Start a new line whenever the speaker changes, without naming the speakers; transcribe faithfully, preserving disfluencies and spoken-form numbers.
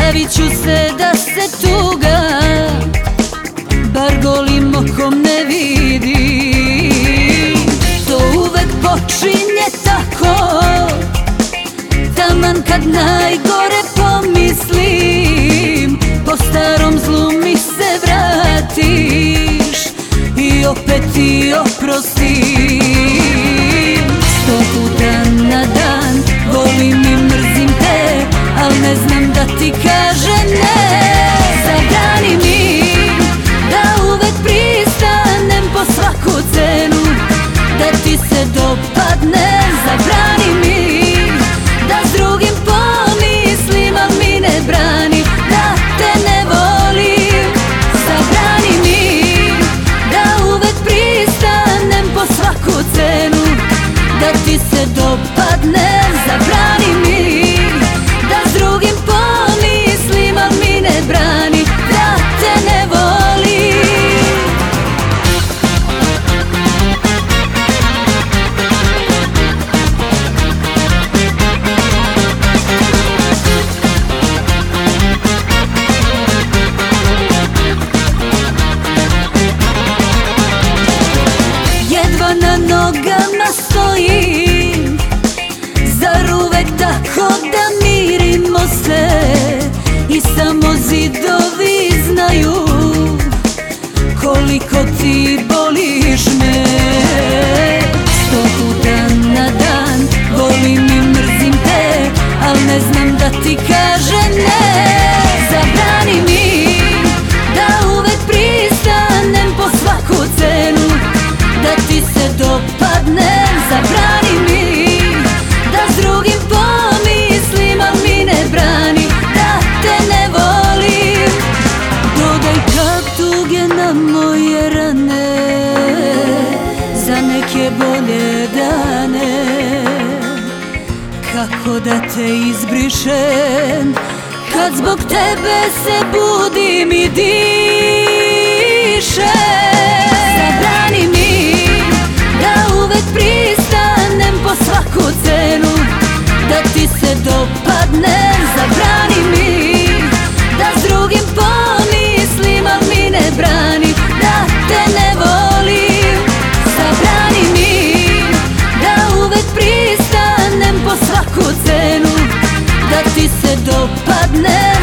pravit ću se da se tuga bar golim okom ne vidi. To uvek počinje tako, taman kad najgore pomislim, po starom zlu mi se vratiš i opet ti oprostim. Sto puta na dan volim i mrzim te, al ne znam da ti kažem ne. Zabrani mi da uvek pristanem po svaku cenu, da ti se dopadnem. Zabrani mi da s drugim pomislim, al mi ne brani da te ne volim. Zabrani mi da uvek pristanem po svaku cenu, da ti se dopadnem. Zabrani mi da s drugim pomislim, al mi ne brani da te ne volim. Jedva na nogama stojim, zar uvek tako da mirimo se i samo zidovi znaju koliko ti boliš me. Sto puta na dan volim i mrzim te, al ne znam da ti kažem ne. Zabrani mi da uvek pristanem po svaku cenu, da ti se dopadnem. Zabrani mi da s drugim pomislim, al mi ne brani da te ne volim. Dodaj kap tuge na moje rane, za neke bolje dane. Kako da te izbrišem kad zbog tebe se budim i dišem. Zabrani mi da uvek pristanem po svaku cenu, da ti se dopadnem. Zabrani mi da s drugim pomislim, al mi ne brani da te ne volim. Zabrani mi da uvek pristanem po svaku cenu, da ti se dopadnem.